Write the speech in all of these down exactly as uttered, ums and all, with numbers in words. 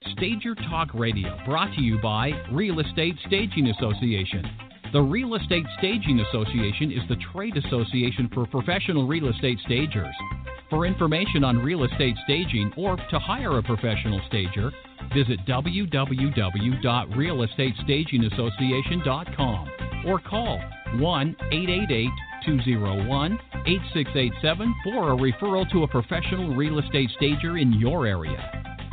Stager Talk Radio, brought to you by Real Estate Staging Association. The Real Estate Staging Association is the trade association for professional real estate stagers. For information on real estate staging or to hire a professional stager, visit w w w dot real estate staging association dot com or call one eight eight eight, two zero one, eight six eight seven for a referral to a professional real estate stager in your area.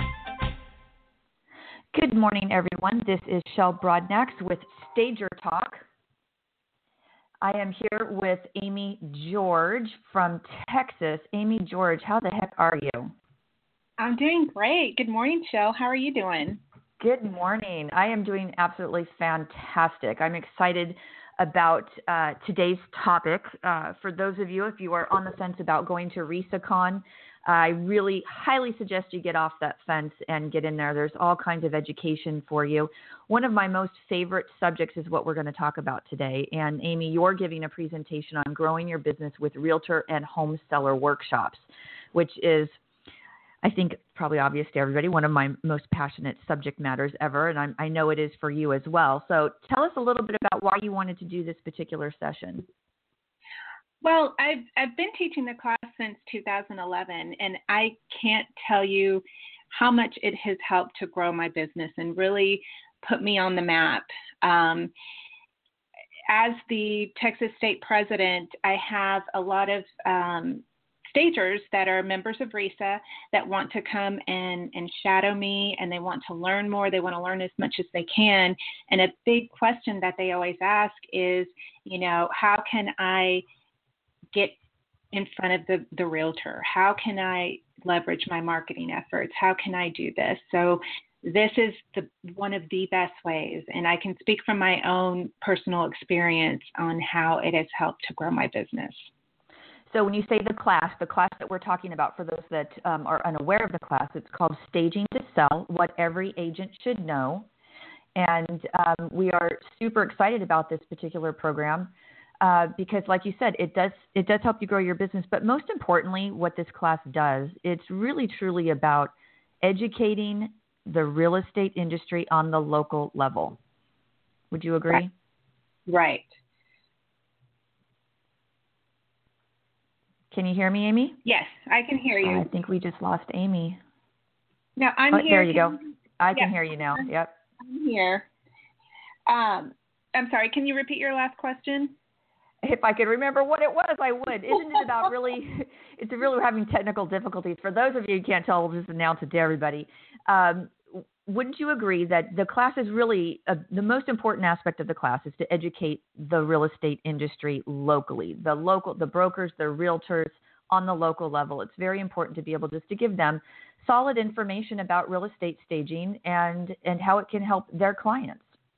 Good morning, everyone. This is Shel Brodnax with Stager Talk. I am here with Amy George from Texas. Amy George, how the heck are you? I'm doing great. Good morning, Shel. How are you doing? Good morning. I am doing absolutely fantastic. I'm excited about uh, today's topic. Uh, for those of you, if you are on the fence about going to RESACon, I really highly suggest you get off that fence and get in there. There's all kinds of education for you. One of my most favorite subjects is what we're going to talk about today. And Amy, you're giving a presentation on growing your business with realtor and home seller workshops, which is, I think, probably obvious to everybody, one of my most passionate subject matters ever. And I'm, I know it is for you as well. So tell us a little bit about why you wanted to do this particular session. Well, I've I've been teaching the class since two thousand eleven, and I can't tell you how much it has helped to grow my business and really put me on the map. Um, as the Texas State President, I have a lot of um, stagers that are members of RESA that want to come and, and shadow me, and they want to learn more. They want to learn as much as they can. And a big question that they always ask is, you know, how can I get in front of the, the realtor? How can I leverage my marketing efforts? How can I do this? So this is the one of the best ways, and I can speak from my own personal experience on how it has helped to grow my business. So when you say the class, the class that we're talking about, for those that um, are unaware of the class, it's called Staging to Sell, What Every Agent Should Know. And um, we are super excited about this particular program. Uh, because like you said, it does it does help you grow your business. But most importantly, what this class does, it's really truly about educating the real estate industry on the local level. Would you agree? Right. Right. Can you hear me, Amy? Yes, I can hear you. Uh, I think we just lost Amy. No, I'm oh, here. There you can go. I yes, can hear you now. Yep. I'm here. Um, I'm sorry. Can you repeat your last question? If I could remember what it was, I would. Isn't it about really, it's really having technical difficulties. For those of you who can't tell, we'll just announce it to everybody. Um, wouldn't you agree that the class is really, uh, the most important aspect of the class is to educate the real estate industry locally, the local, the brokers, the realtors on the local level. It's very important to be able just to give them solid information about real estate staging and, and how it can help their clients.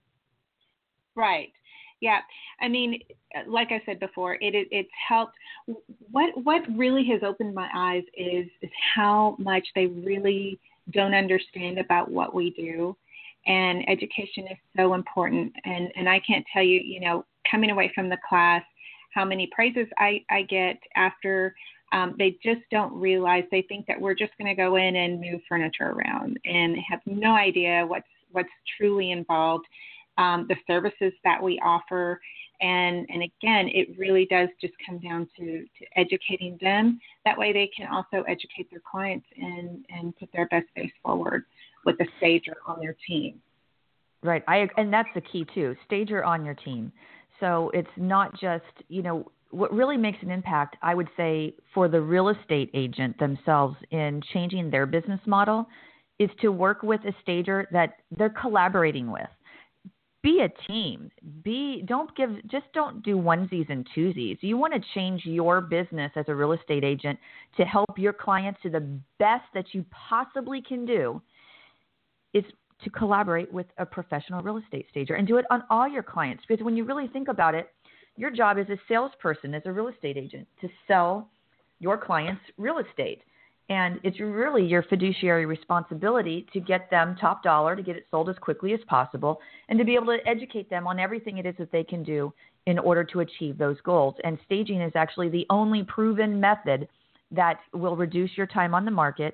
Right. Yeah, I mean, like I said before, it, it it's helped. What what really has opened my eyes is is how much they really don't understand about what we do, and education is so important. And and I can't tell you, you know, coming away from the class, how many praises I I get after. Um, they just don't realize. They think that we're just going to go in and move furniture around, and have no idea what's what's truly involved. Um, the services that we offer. And, and again, it really does just come down to, to educating them. That way they can also educate their clients and, and put their best face forward with a stager on their team. Right. I, and that's the key too, stager on your team. So it's not just, you know, what really makes an impact, I would say, for the real estate agent themselves in changing their business model is to work with a stager that they're collaborating with. Be a team. Be don't give just don't do onesies and twosies. You want to change your business as a real estate agent to help your clients to the best that you possibly can do is to collaborate with a professional real estate stager and do it on all your clients. Because when you really think about it, your job as a salesperson, as a real estate agent, to sell your clients real estate. And it's really your fiduciary responsibility to get them top dollar, to get it sold as quickly as possible, and to be able to educate them on everything it is that they can do in order to achieve those goals. And staging is actually the only proven method that will reduce your time on the market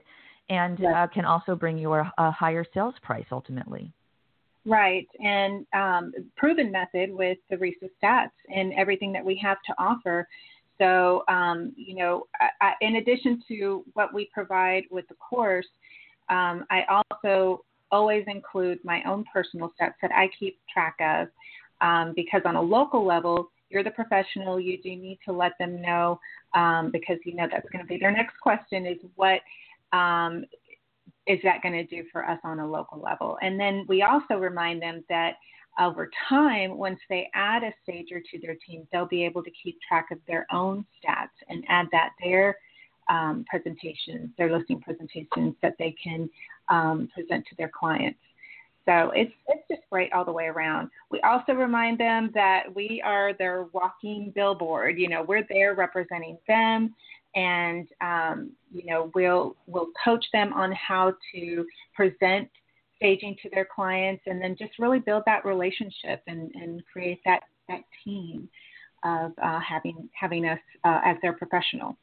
and yeah. uh, can also bring you a, a higher sales price ultimately. Right, and um, proven method with the RISA stats and everything that we have to offer. So, um, you know, I, I, in addition to what we provide with the course, um, I also always include my own personal stats that I keep track of, um, because on a local level, you're the professional. You do need to let them know, um, because, you know, that's going to be their next question is what um, is that going to do for us on a local level? And then we also remind them that over time, once they add a stager to their team, they'll be able to keep track of their own stats and add that their um, presentations, their listing presentations that they can um, present to their clients. So it's it's just great all the way around. We also remind them that we are their walking billboard. You know, we're there representing them, and um, you know, we'll we'll coach them on how to present staging to their clients, and then just really build that relationship and, and create that that team of uh, having having us uh, as their professional.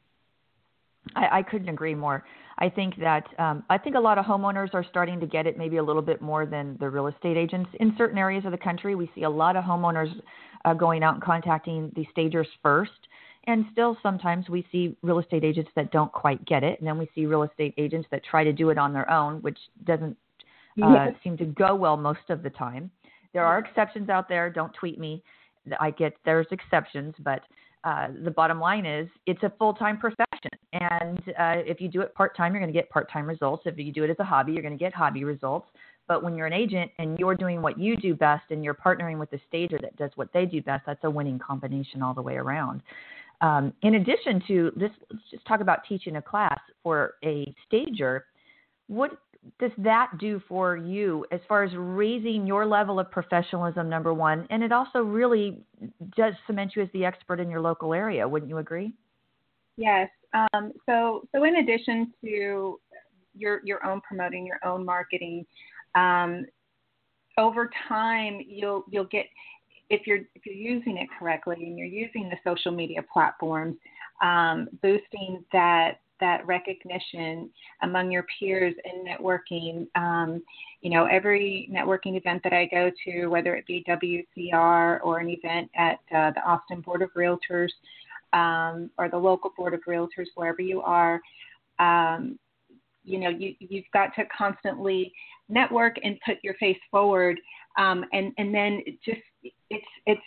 I, I couldn't agree more. I think that um, I think a lot of homeowners are starting to get it maybe a little bit more than the real estate agents. In certain areas of the country, we see a lot of homeowners uh, going out and contacting the stagers first. And still sometimes we see real estate agents that don't quite get it. And then we see real estate agents that try to do it on their own, which doesn't uh, yes. seem to go well most of the time. There are exceptions out there. Don't tweet me. I get there's exceptions, but Uh, the bottom line is it's a full-time profession. And uh, if you do it part-time, you're going to get part-time results. If you do it as a hobby, you're going to get hobby results. But when you're an agent and you're doing what you do best and you're partnering with a stager that does what they do best, that's a winning combination all the way around. Um, in addition to this, let's just talk about teaching a class for a stager. What does that do for you as far as raising your level of professionalism, number one? And it also really does cement you as the expert in your local area. Wouldn't you agree? Yes. Um, so, so in addition to your your own promoting, your own marketing, um, over time you'll you'll get, if you're if you're using it correctly and you're using the social media platforms, um, boosting that. that recognition among your peers in networking. Um, you know, every networking event that I go to, whether it be W C R or an event at uh, the Austin Board of Realtors um, or the local Board of Realtors, wherever you are, um, you know, you, you've got to constantly network and put your face forward. Um, and, and then it just, it's, it's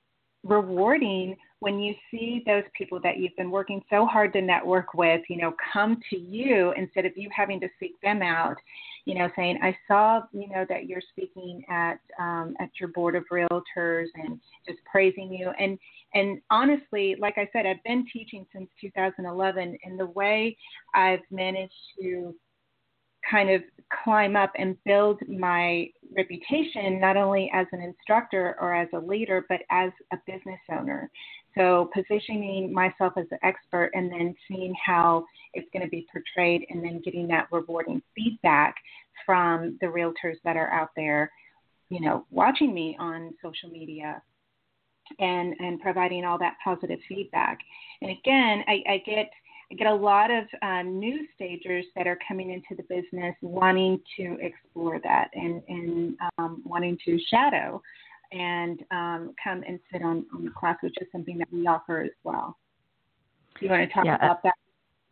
rewarding when you see those people that you've been working so hard to network with, you know, come to you instead of you having to seek them out, you know, saying, I saw, you know, that you're speaking at um, at your Board of Realtors, and just praising you. And, and honestly, like I said, I've been teaching since two thousand eleven, and the way I've managed to kind of climb up and build my reputation, not only as an instructor or as a leader, but as a business owner. So positioning myself as an expert and then seeing how it's going to be portrayed, and then getting that rewarding feedback from the realtors that are out there, you know, watching me on social media, and, and providing all that positive feedback. And again, I, I get I get a lot of um, new stagers that are coming into the business wanting to explore that, and, and um, wanting to shadow and um, come and sit on, on the class, which is something that we offer as well. Do you want to talk yeah, about that?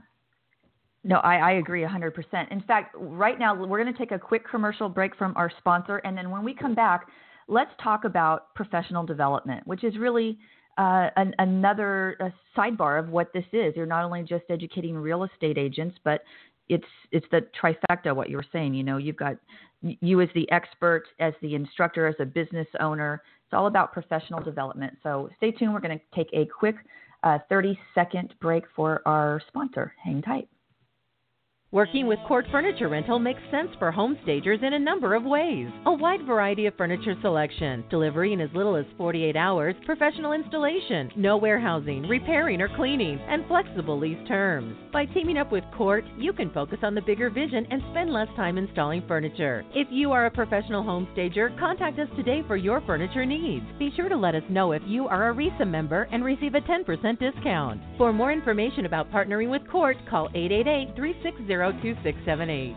No, I, I agree one hundred percent. In fact, right now we're going to take a quick commercial break from our sponsor, and then when we come back, let's talk about professional development, which is really uh, an, another a sidebar of what this is. You're not only just educating real estate agents, but it's it's the trifecta, what you were saying. You know, you've got you as the expert, as the instructor, as a business owner. It's all about professional development. So stay tuned. We're going to take a quick uh, thirty-second break for our sponsor. Hang tight. Working with Court Furniture Rental makes sense for home stagers in a number of ways. A wide variety of furniture selection, delivery in as little as forty-eight hours, professional installation, no warehousing, repairing, or cleaning, and flexible lease terms. By teaming up with Court, you can focus on the bigger vision and spend less time installing furniture. If you are a professional home stager, contact us today for your furniture needs. Be sure to let us know if you are a RISA member and receive a ten percent discount. For more information about partnering with Court, call eight eight eight, three six zero, zero two six seven eight.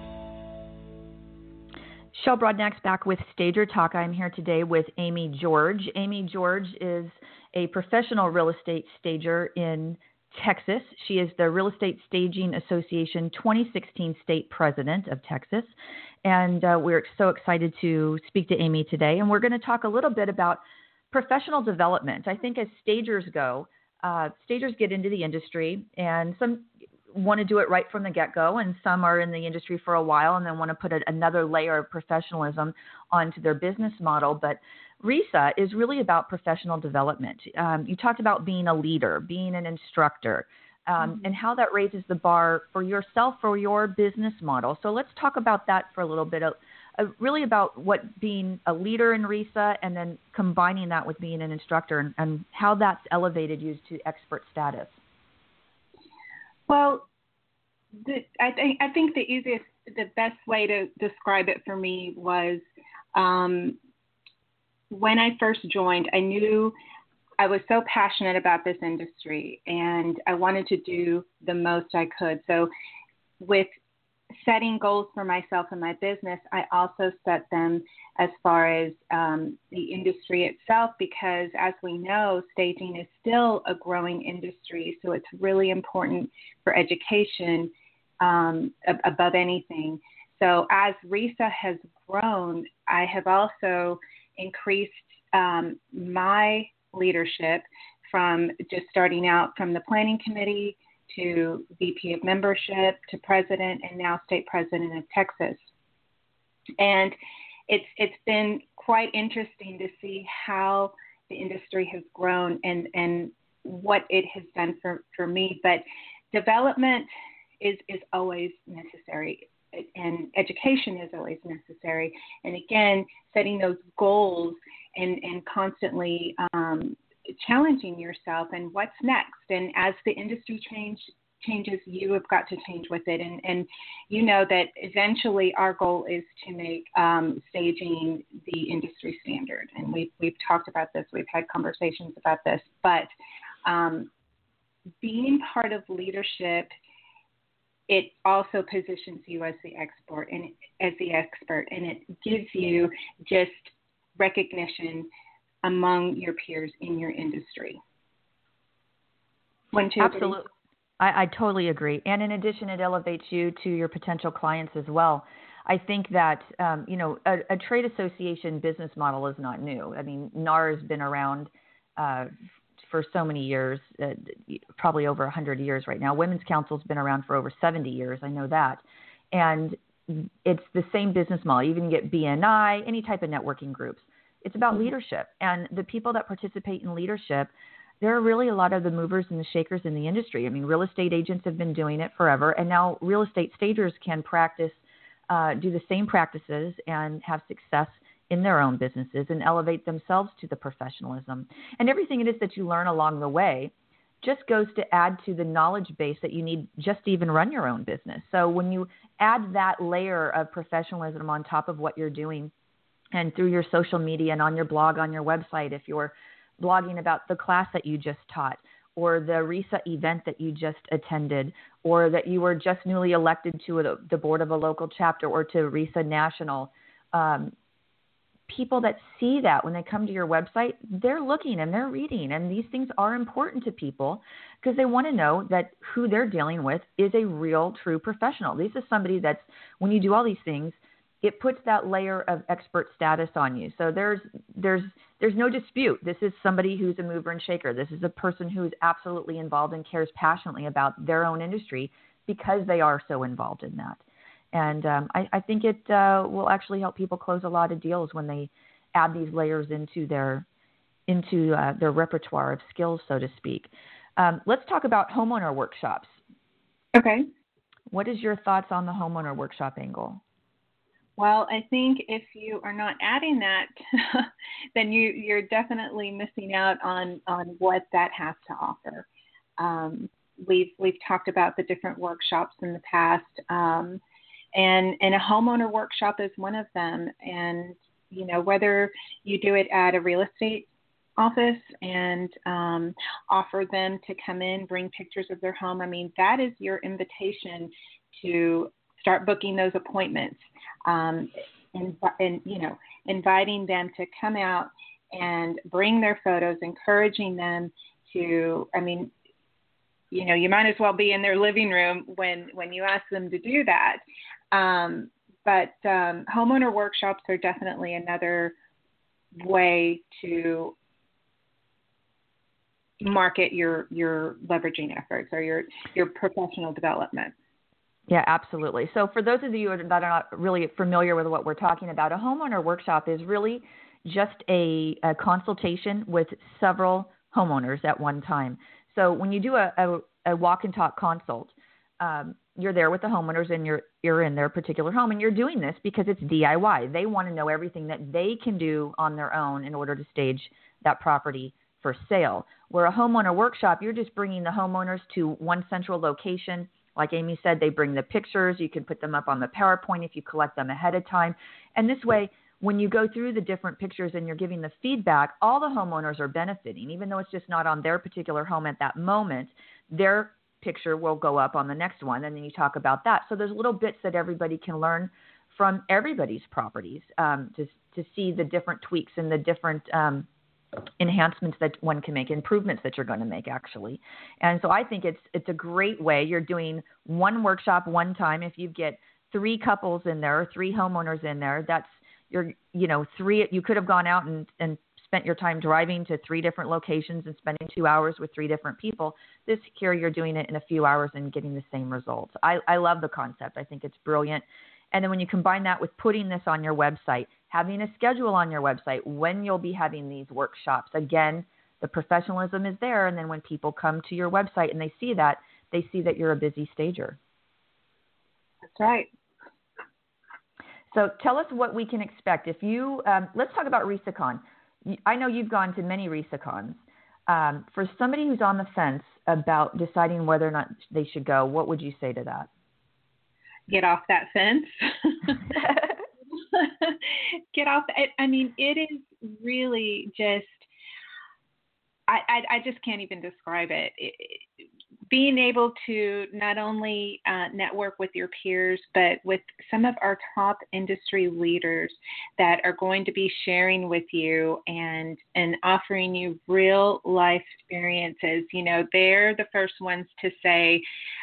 Shel Broadnax back with Stager Talk. I'm here today with Amy George. Amy George is a professional real estate stager in Texas. She is the Real Estate Staging Association twenty sixteen State President of Texas. And uh, we're so excited to speak to Amy today. And we're going to talk a little bit about professional development. I think as stagers go, uh, stagers get into the industry, and some want to do it right from the get-go, and some are in the industry for a while and then want to put a, another layer of professionalism onto their business model. But RESA is really about professional development. Um, you talked about being a leader, being an instructor, um, mm-hmm. and how that raises the bar for yourself, for your business model. So let's talk about that for a little bit, uh, uh, really about what being a leader in RESA and then combining that with being an instructor, and, and how that's elevated you to expert status. Well, the, I think I think the easiest, the best way to describe it for me was um, when I first joined, I knew I was so passionate about this industry, and I wanted to do the most I could. So with setting goals for myself and my business, I also set them as far as um, the industry itself, because as we know, staging is still a growing industry. So it's really important for education um, ab- above anything. So as RESA has grown, I have also increased um, my leadership from just starting out from the planning committee to V P of membership to president, and now state president of Texas. And it's it's been quite interesting to see how the industry has grown and, and what it has done for, for me. But development is, is always necessary, and education is always necessary. And again, setting those goals and, and constantly um, challenging yourself and what's next. And as the industry change, changes, you have got to change with it. And, and you know that eventually our goal is to make um, staging the industry standard. And we've, we've talked about this. We've had conversations about this. But um, being part of leadership, it also positions you as the expert and as the expert, and it gives you just recognition among your peers in your industry. One, two, Absolutely. I, I totally agree. And in addition, it elevates you to your potential clients as well. I think that, um, you know, a, a trade association business model is not new. I mean, N A R has been around uh, for so many years, uh, probably over one hundred years right now. Women's Council's been around for over seventy years. I know that. And it's the same business model. You can get B N I, any type of networking groups. It's about leadership, and the people that participate in leadership, there are really a lot of the movers and the shakers in the industry. I mean, real estate agents have been doing it forever, and now real estate stagers can practice, uh, do the same practices and have success in their own businesses and elevate themselves to the professionalism. And everything it is that you learn along the way just goes to add to the knowledge base that you need just to even run your own business. So when you add that layer of professionalism on top of what you're doing, and through your social media and on your blog, on your website, if you're blogging about the class that you just taught, or the RESA event that you just attended, or that you were just newly elected to a, the board of a local chapter or to RESA National, um, people that see that when they come to your website, they're looking and they're reading. And these things are important to people because they want to know that who they're dealing with is a real, true professional. This is somebody that's, when you do all these things, it puts that layer of expert status on you. So there's there's there's no dispute. This is somebody who's a mover and shaker. This is a person who's absolutely involved and cares passionately about their own industry because they are so involved in that. And um, I, I think it uh, will actually help people close a lot of deals when they add these layers into their into uh, their repertoire of skills, so to speak. Um, let's talk about homeowner workshops. Okay. What is your thoughts on the homeowner workshop angle? Well, I think if you are not adding that, then you, you're definitely missing out on, on what that has to offer. Um, we've we've talked about the different workshops in the past, um, and and a homeowner workshop is one of them. And you know, whether you do it at a real estate office and um, offer them to come in, bring pictures of their home. I mean, that is your invitation to start booking those appointments, um, and, and, you know, inviting them to come out and bring their photos, encouraging them to, I mean, you know, you might as well be in their living room when, when you ask them to do that. Um, but um, homeowner workshops are definitely another way to market your, your leveraging efforts or your, your professional development. Yeah, absolutely. So for those of you that are not really familiar with what we're talking about, a homeowner workshop is really just a, a consultation with several homeowners at one time. So when you do a, a, a walk and talk consult, um, you're there with the homeowners and you're, you're in their particular home, and you're doing this because it's D I Y. They want to know everything that they can do on their own in order to stage that property for sale. Where a homeowner workshop, you're just bringing the homeowners to one central location. Like Amy said, they bring the pictures. You can put them up on the PowerPoint if you collect them ahead of time. And this way, when you go through the different pictures and you're giving the feedback, all the homeowners are benefiting. Even though it's just not on their particular home at that moment, their picture will go up on the next one, and then you talk about that. So there's little bits that everybody can learn from everybody's properties, um, to, to see the different tweaks and the different um, enhancements that one can make, improvements that you're going to make, actually. And so I think it's it's a great way. You're doing one workshop one time. If you get three couples in there, or three homeowners in there, that's you're you know three. You could have gone out and, and spent your time driving to three different locations and spending two hours with three different people. This here, you're doing it in a few hours and getting the same results. I, I love the concept. I think it's brilliant. And then when you combine that with putting this on your website, having a schedule on your website when you'll be having these workshops, again, the professionalism is there. And then when people come to your website and they see that, they see that you're a busy stager. That's right. So tell us what we can expect. If you, um, let's talk about RISACon. I know you've gone to many RISACons. Um, for somebody who's on the fence about deciding whether or not they should go, what would you say to that? Get off that fence. Get off. The, I mean, it is really just, I, I, I just can't even describe it. it, it being able to not only uh, network with your peers, but with some of our top industry leaders that are going to be sharing with you and, and offering you real life experiences. You know, they're the first ones to say,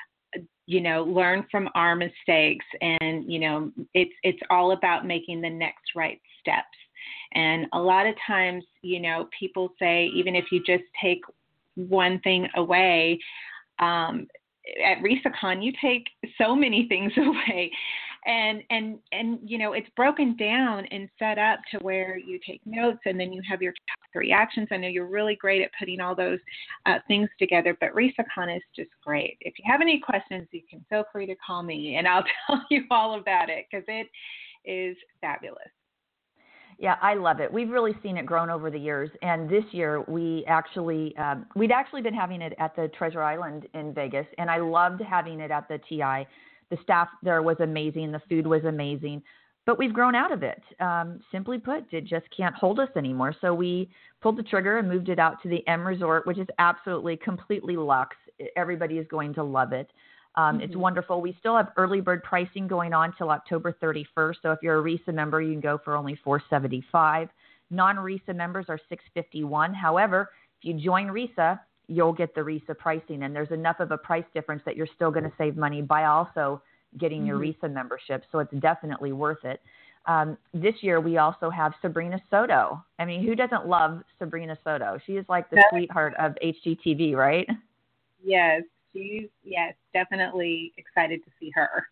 you know, learn from our mistakes. And, you know, it's, it's all about making the next right steps. And a lot of times, you know, people say, even if you just take one thing away, um, at RISACon, you take so many things away. And, and, and, you know, it's broken down and set up to where you take notes and then you have your top three actions. I know you're really great at putting all those uh, things together, but RISACon is just great. If you have any questions, you can feel free to call me and I'll tell you all about it because it is fabulous. Yeah, I love it. We've really seen it grown over the years. And this year we actually, um, we'd actually been having it at the Treasure Island in Vegas, and I loved having it at the T I. The staff there was amazing. The food was amazing, but we've grown out of it. Um, simply put, it just can't hold us anymore. So we pulled the trigger and moved it out to the M Resort, which is absolutely completely luxe. Everybody is going to love it. Um, mm-hmm. It's wonderful. We still have early bird pricing going on till October thirty-first. So if you're a RISA member, you can go for only four hundred seventy-five dollars. Non-RISA members are six hundred fifty-one dollars. However, if you join RISA, you'll get the RISA pricing. And there's enough of a price difference that you're still going to save money by also getting mm-hmm. your RISA membership. So it's definitely worth it. Um, this year, we also have Sabrina Soto. I mean, who doesn't love Sabrina Soto? She is like the That's sweetheart of H G T V, right? Yes. She's, yes, definitely excited to see her.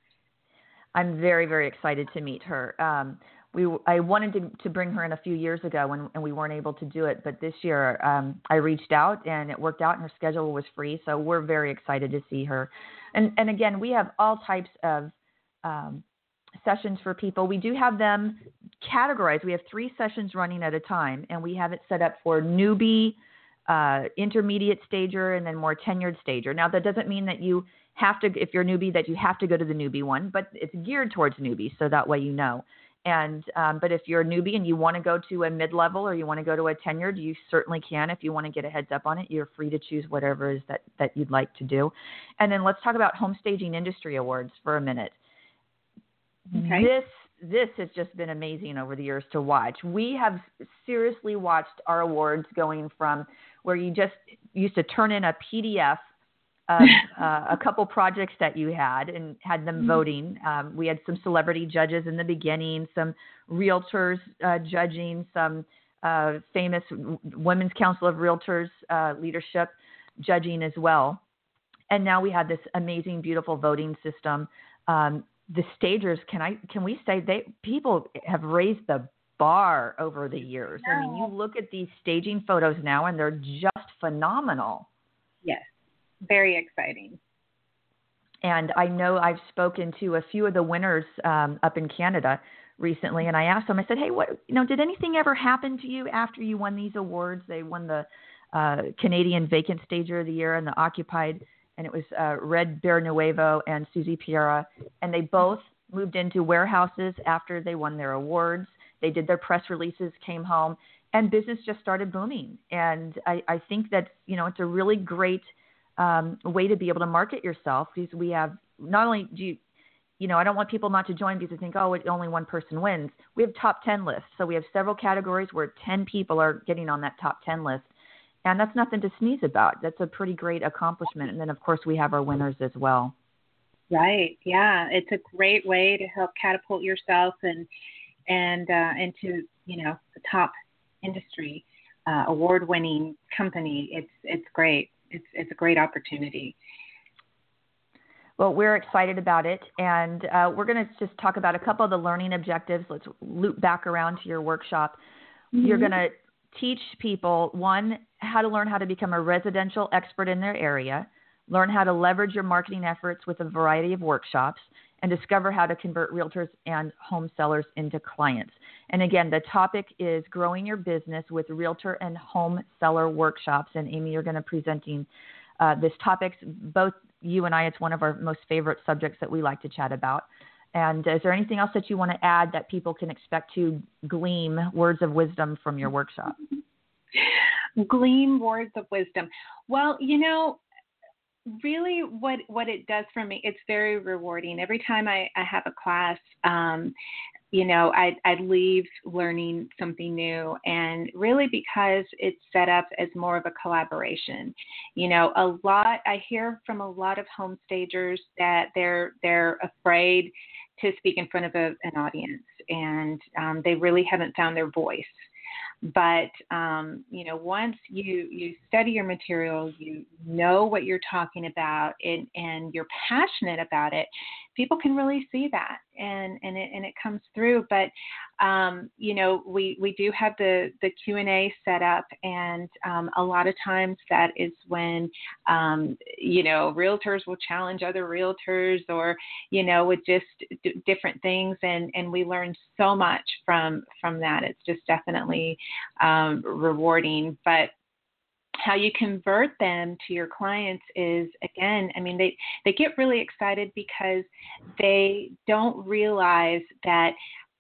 I'm very, very excited to meet her. Um, we, I wanted to, to bring her in a few years ago when, and we weren't able to do it. But this year um, I reached out and it worked out and her schedule was free. So we're very excited to see her. And, and again, we have all types of um, sessions for people. We do have them categorized. We have three sessions running at a time, and we have it set up for newbie, Uh, intermediate stager, and then more tenured stager. Now, that doesn't mean that you have to, if you're a newbie, that you have to go to the newbie one, but it's geared towards newbies, so that way you know. And um, but if you're a newbie and you want to go to a mid-level or you want to go to a tenured, you certainly can. If you want to get a heads up on it, you're free to choose whatever it is that, that you'd like to do. And then let's talk about Home Staging Industry Awards for a minute. Okay. This this has just been amazing over the years to watch. We have seriously watched our awards going from where you just used to turn in a P D F of uh, a couple projects that you had and had them voting. Um, we had some celebrity judges in the beginning, some realtors uh, judging, some uh, famous Women's Council of Realtors uh, leadership judging as well. And now we have this amazing, beautiful voting system. Um, the stagers, can I can we say they people have raised the bar over the years? I mean, you look at these staging photos now, and they're just phenomenal. Yes. Very exciting. And I know I've spoken to a few of the winners um, up in Canada recently, and I asked them, I said, hey, what, you know, did anything ever happen to you after you won these awards? They won the uh, Canadian Vacant Stager of the Year and the Occupied, and it was uh, Red Bear Nuevo and Susie Piera, and they both moved into warehouses after they won their awards. They did their press releases, came home, and business just started booming. And I, I think that, you know, it's a really great Um, a way to be able to market yourself, because we have not only do you, you know, I don't want people not to join because they think, oh, it, only one person wins. We have top ten lists. So we have several categories where ten people are getting on that top ten list. And that's nothing to sneeze about. That's a pretty great accomplishment. And then, of course, we have our winners as well. Right. Yeah. It's a great way to help catapult yourself and, and uh, into, you know, the top industry, uh, award-winning company. It's, it's great. It's it's a great opportunity. Well, we're excited about it, and uh, we're going to just talk about a couple of the learning objectives. Let's loop back around to your workshop. Mm-hmm. You're going to teach people, one, how to learn how to become a residential expert in their area, learn how to leverage your marketing efforts with a variety of workshops, and discover how to convert realtors and home sellers into clients. And again, the topic is growing your business with realtor and home seller workshops. And Amy, you're going to be presenting uh, this topic. Both you and I, it's one of our most favorite subjects that we like to chat about. And is there anything else that you want to add that people can expect to glean words of wisdom from your workshop? Glean words of wisdom. Well, you know, really what, what it does for me, it's very rewarding. Every time I, I have a class, um, you know, I, I leave learning something new, and really because it's set up as more of a collaboration. You know, a lot, I hear from a lot of home stagers that they're, they're afraid to speak in front of a, an audience, and um, they really haven't found their voice. But, um, you know, once you, you study your material, you know what you're talking about, and, and you're passionate about it, people can really see that, and, and it, and it comes through. But, um, you know, we, we do have the, the Q and A set up, and um, a lot of times that is when, um, you know, realtors will challenge other realtors, or, you know, with just d- different things. And, and we learn so much from, from that. It's just definitely um, rewarding. But how you convert them to your clients is, again, I mean, they, they get really excited because they don't realize that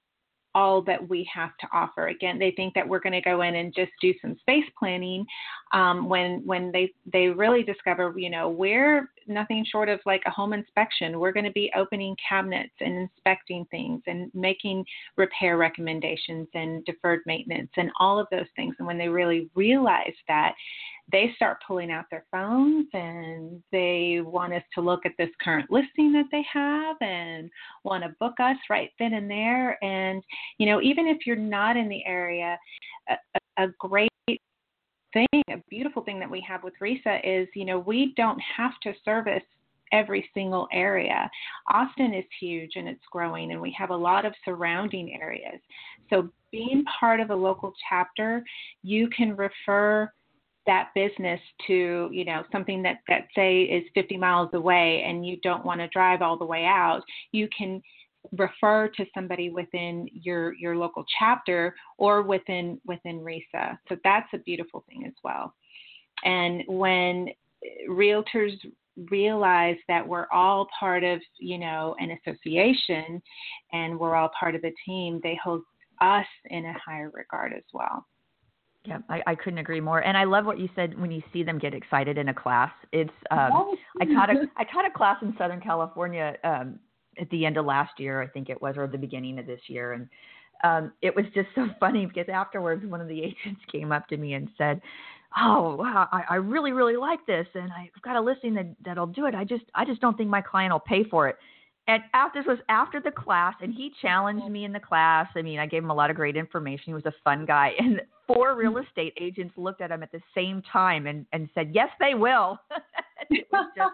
all that we have to offer. Again, they think that we're going to go in and just do some space planning, um, when when they, they really discover, you know, we're nothing short of like a home inspection. We're going to be opening cabinets and inspecting things and making repair recommendations and deferred maintenance and all of those things. And when they really realize that, they start pulling out their phones and they want us to look at this current listing that they have and want to book us right then and there. And, you know, even if you're not in the area, a, a great thing, a beautiful thing that we have with RESA is, you know, we don't have to service every single area. Austin is huge and it's growing, and we have a lot of surrounding areas. So being part of a local chapter, you can refer that business to, you know, something that, that say is fifty miles away and you don't want to drive all the way out. You can refer to somebody within your, your local chapter or within, within RESA. So that's a beautiful thing as well. And when realtors realize that we're all part of, you know, an association and we're all part of a team, they hold us in a higher regard as well. Yeah, I, I couldn't agree more. And I love what you said when you see them get excited in a class. It's um, I taught a I taught a class in Southern California um, at the end of last year, I think it was, or the beginning of this year, and um, it was just so funny because afterwards one of the agents came up to me and said, "Oh, wow, I, I really really like this, and I've got a listing that that'll do it. I just I just don't think my client will pay for it." And after, this was after the class, and he challenged me in the class. I mean, I gave him a lot of great information. He was a fun guy. And four real estate agents looked at him at the same time and, and said, yes, they will. It was just,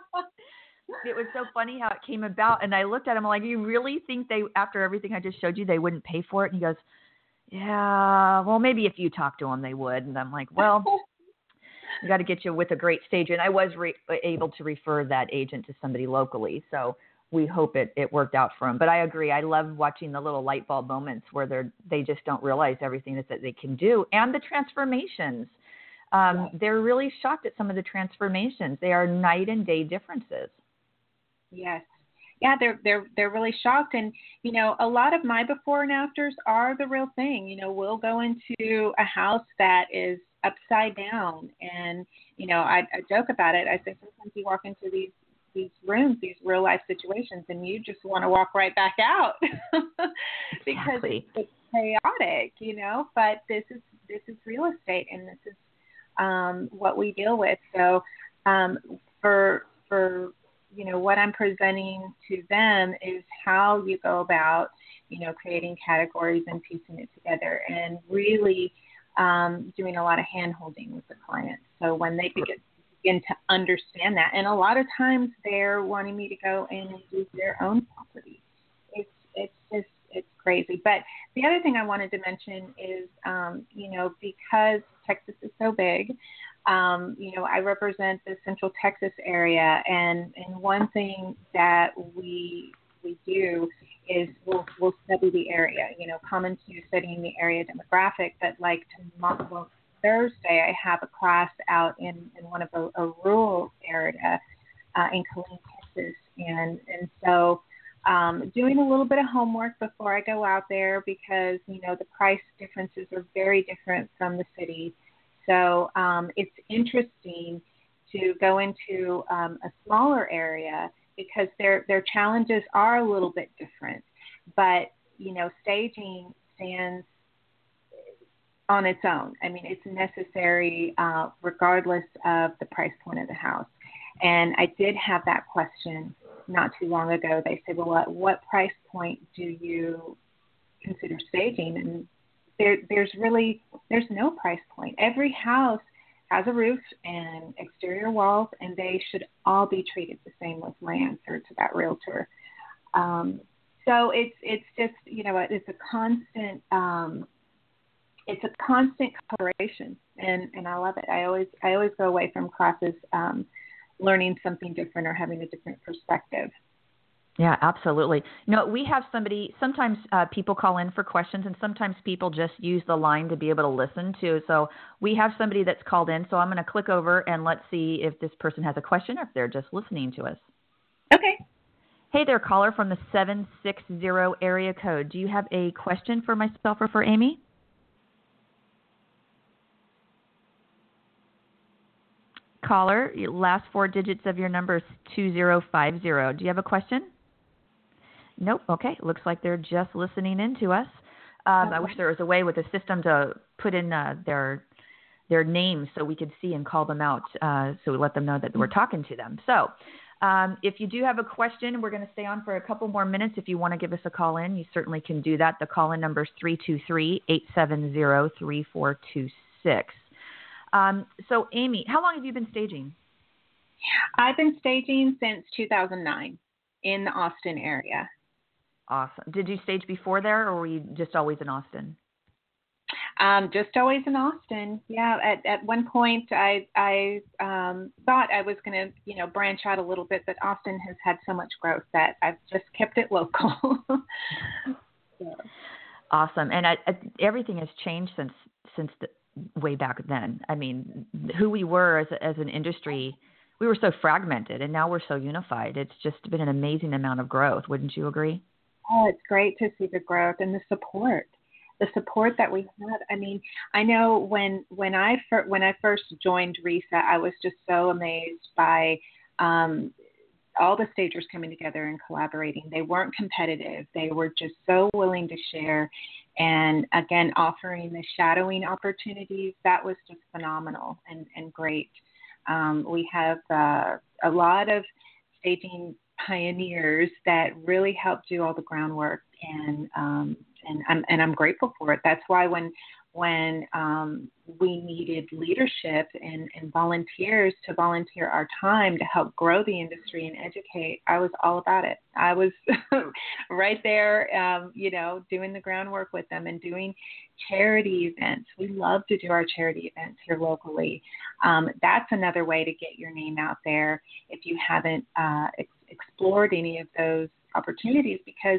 it was so funny how it came about. And I looked at him like, you really think they, after everything I just showed you, they wouldn't pay for it? And he goes, yeah, well, maybe if you talk to them, they would. And I'm like, well, we got to get you with a great stage. And I was re- able to refer that agent to somebody locally. So we hope it, it worked out for them. But I agree. I love watching the little light bulb moments where they're, they just don't realize everything that, that they can do. And the transformations. Um, yeah. They're really shocked at some of the transformations. They are night and day differences. Yes. Yeah, they're, they're, they're really shocked. And, you know, a lot of my before and afters are the real thing. You know, we'll go into a house that is upside down. And, you know, I, I joke about it. I say sometimes you walk into these these rooms, these real life situations, and you just want to walk right back out because exactly. it's chaotic, you know, but this is, this is real estate and this is um, what we deal with. So um, for, for, you know, what I'm presenting to them is how you go about, you know, creating categories and piecing it together and really um, doing a lot of hand holding with the client. So when they begin begin to understand that. And a lot of times they're wanting me to go in and do their own property. It's, it's just, it's crazy. But the other thing I wanted to mention is, um, you know, because Texas is so big, um, you know, I represent the Central Texas area. And, and one thing that we, we do is we'll, we'll study the area, you know, common to studying the area demographic, but like tomorrow, Thursday, I have a class out in, in one of a, a rural area uh, in Killeen, Texas. And, and so um, doing a little bit of homework before I go out there because, you know, the price differences are very different from the city. So um, it's interesting to go into um, a smaller area because their, their challenges are a little bit different. But, you know, staging stands on its own. I mean, it's necessary uh, regardless of the price point of the house. And I did have that question not too long ago. They said, well, at what price point do you consider staging? And there, there's really, there's no price point. Every house has a roof and exterior walls, and they should all be treated the same, was my answer to that realtor. Um, so it's, it's just, you know, it's a constant, um, It's a constant collaboration, and, and I love it. I always I always go away from classes um, learning something different or having a different perspective. Yeah, absolutely. You know, we have somebody, sometimes uh, people call in for questions, and sometimes people just use the line to be able to listen to. So we have somebody that's called in, so I'm going to click over and let's see if this person has a question or if they're just listening to us. Okay. Hey there, caller from the seven six zero area code. Do you have a question for myself or for Amy? Caller, last four digits of your number is two zero five zero. Do you have a question? Nope. Okay. Looks like they're just listening in to us. Um, okay. I wish there was a way with the system to put in uh, their their names so we could see and call them out, uh, so we let them know that we're talking to them. So um, if you do have a question, we're going to stay on for a couple more minutes. If you want to give us a call in, you certainly can do that. The call-in number is three two three, eight seven zero, three four two six. Um, so, Amy, how long have you been staging? I've been staging since two thousand nine in the Austin area. Awesome. Did you stage before there, or were you just always in Austin? Um, just always in Austin. Yeah. At, at one point, I I um, thought I was going to, you know, branch out a little bit, but Austin has had so much growth that I've just kept it local. Yeah. Awesome. And I, I, everything has changed since since the way back then. I mean, who we were as a, as an industry we were so fragmented, and now we're so unified. It's just been an amazing amount of growth. Wouldn't you agree? Oh, it's great to see the growth and the support, the support that we had. I mean, I know when when I fir- when I first joined RISA, I was just so amazed by um, all the stagers coming together and collaborating. They weren't competitive. They were just so willing to share. And again, offering the shadowing opportunities, that was just phenomenal and, and great. Um, we have uh, a lot of staging pioneers that really help do all the groundwork, and um, and I'm and I'm grateful for it. That's why when when um, we needed leadership and, and volunteers to volunteer our time to help grow the industry and educate, I was all about it. I was right there, um, you know, doing the groundwork with them and doing charity events. We love to do our charity events here locally. Um, that's another way to get your name out there if you haven't uh, ex- explored any of those opportunities, because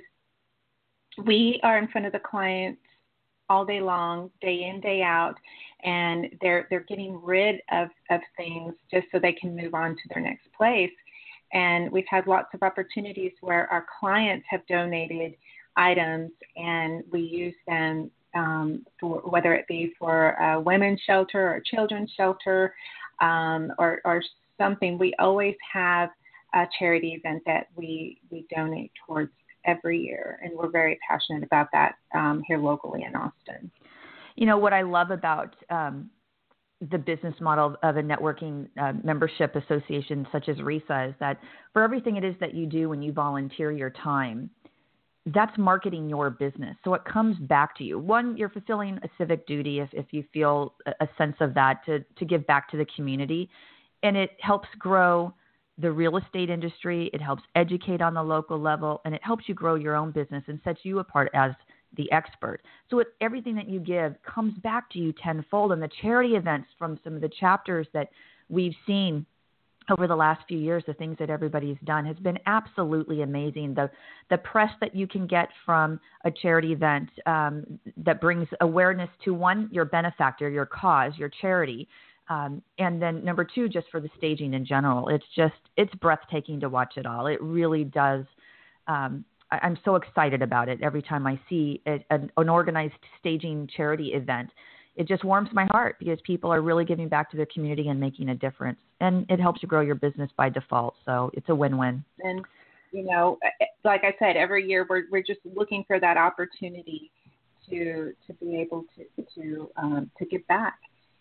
we are in front of the clients all day long, day in, day out, and they're they're getting rid of, of things just so they can move on to their next place. And we've had lots of opportunities where our clients have donated items, and we use them um, for whether it be for a women's shelter or a children's shelter um, or, or something. We always have a charity event that we, we donate towards every year, and we're very passionate about that um, here locally in Austin. You know, what I love about um, the business model of a networking uh, membership association such as RISA is that for everything it is that you do when you volunteer your time, that's marketing your business. So it comes back to you. One, you're fulfilling a civic duty if, if you feel a sense of that to, to give back to the community, and it helps grow the real estate industry. It helps educate on the local level, and it helps you grow your own business and sets you apart as the expert. So it, everything that you give comes back to you tenfold. And the charity events from some of the chapters that we've seen over the last few years, the things that everybody's done has been absolutely amazing. The the press that you can get from a charity event um, that brings awareness to, one, your benefactor, your cause, your charity, Um, and then number two, just for the staging in general, it's just, it's breathtaking to watch it all. It really does. Um, I, I'm so excited about it every time I see a, an, an organized staging charity event. It just warms my heart because people are really giving back to their community and making a difference. And it helps you grow your business by default. So it's a win-win. And, you know, like I said, every year we're, we're just looking for that opportunity to, to be able to, to, um, to give back.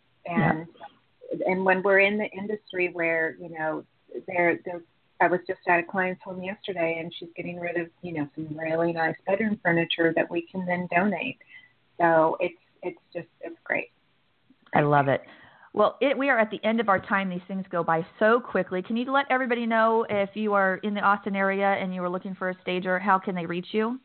And yeah. and when we're in the industry where, you know, there, there, I was just at a client's home yesterday, and she's getting rid of, you know, some really nice bedroom furniture that we can then donate. So it's it's just it's great. I love it. Well, it, we are at the end of our time. These things go by so quickly. Can you let everybody know if you are in the Austin area and you are looking for a stager, how can they reach you?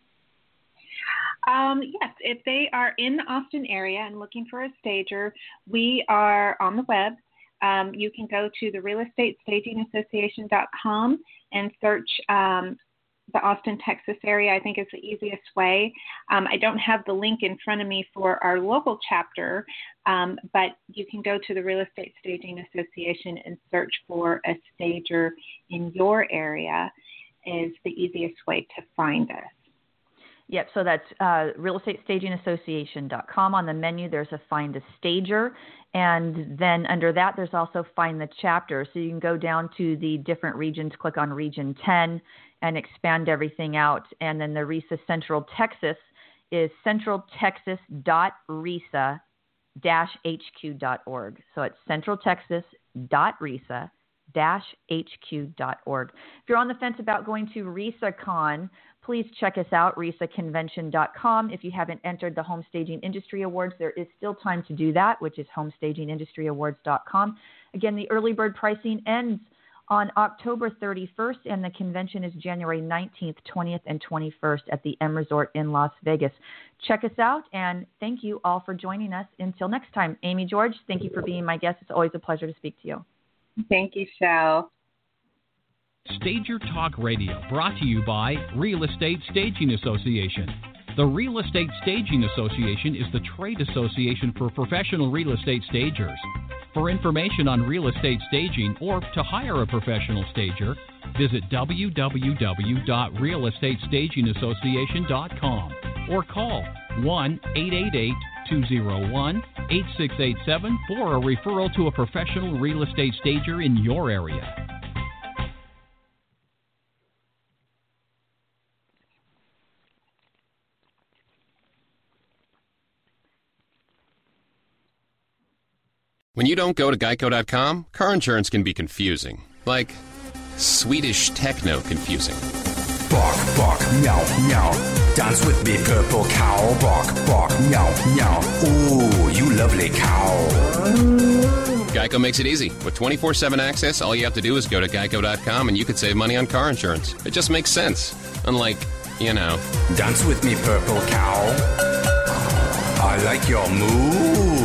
Um, yes, if they are in the Austin area and looking for a stager, we are on the web. Um, you can go to the real estate staging association dot com and search um, the Austin, Texas area. I think is the easiest way. Um, I don't have the link in front of me for our local chapter, um, but you can go to the Real Estate Staging Association and search for a stager in your area is the easiest way to find us. Yep, so that's uh, real estate staging association dot com. On the menu, there's a Find a Stager, and then under that, there's also Find the Chapter. So you can go down to the different regions, click on Region ten, and expand everything out. And then the RISA Central Texas is central texas dot risa dash h q dot org. So it's central texas dot risa dash h q dot org. If you're on the fence about going to RISACon, please check us out, risa convention dot com. If you haven't entered the Home Staging Industry Awards, there is still time to do that, which is home staging industry awards dot com. Again, the early bird pricing ends on October thirty-first, and the convention is January nineteenth, twentieth, and twenty-first at the M Resort in Las Vegas. Check us out, and thank you all for joining us. Until next time, Amy George, thank you for being my guest. It's always a pleasure to speak to you. Thank you, Shell. Stager Talk Radio, brought to you by Real Estate Staging Association. The Real Estate Staging Association is the trade association for professional real estate stagers. For information on real estate staging or to hire a professional stager, visit w w w dot real estate staging association dot com or call one eight eight eight, two zero one, eight six eight seven for a referral to a professional real estate stager in your area. When you don't go to geico dot com, car insurance can be confusing. Like Swedish techno confusing. Bark, bark, meow, meow. Dance with me, purple cow. Bark, bark, meow, meow. Ooh, you lovely cow. Geico makes it easy. With twenty-four seven access, all you have to do is go to geico dot com and you could save money on car insurance. It just makes sense. Unlike, you know. Dance with me, purple cow. I like your move.